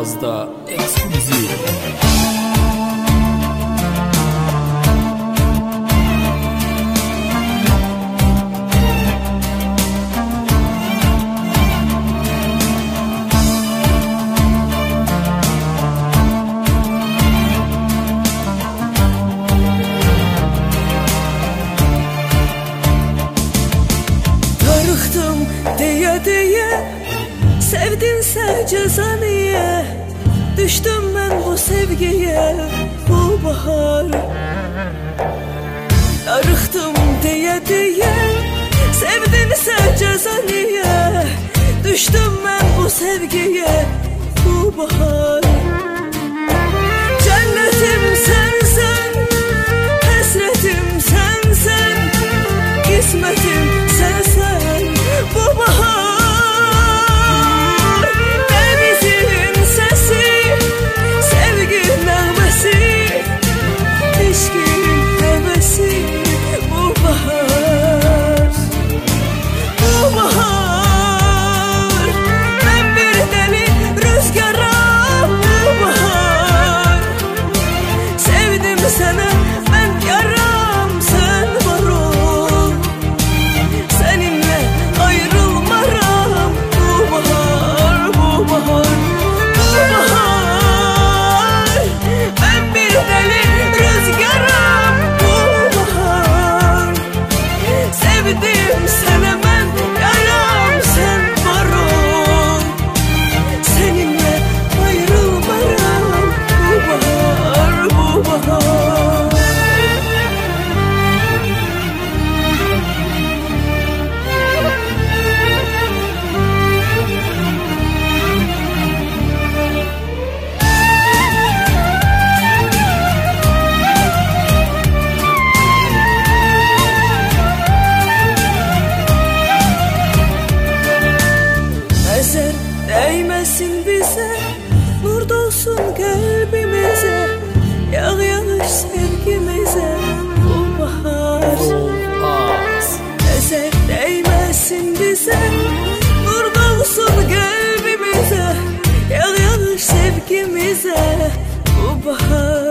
Avazda ekskluziv. Darıxdım deyə sevdinsə cəza niyə? Düşdüm mən bu sevgiyə bu bahar. Darıxdım deyə sevdinsə cəza niyə? Düşdüm mən bu sevgiyə bu bahar. Cənnətim sənsən, həsrətim sənsən, qismətim sənsən bu bahar. Dənizin səsi, sevgi nəğməsi, eşqin həvəsi bu bahar. Bu bahar, mən bir dəli rüzgaram bu bahar. Sevdim sənə mən yaram, sən var ol. Seninle ayrılmaram bu bahar, bu bahar, bu bahar. Ben bir deli rüzgaram bu bahar. Sevdim seni ben yaram, sen var ol. Seninle ayrılmaram bu bahar, bu bahar. Nəzər dəyməsin bizə, nur dolsun qəlbimizə, yağış sevgimizə bu bahar. Nəzər dəyməsin bizə, nur dolsun qəlbimizə, yağış sevgimizə bu bahar.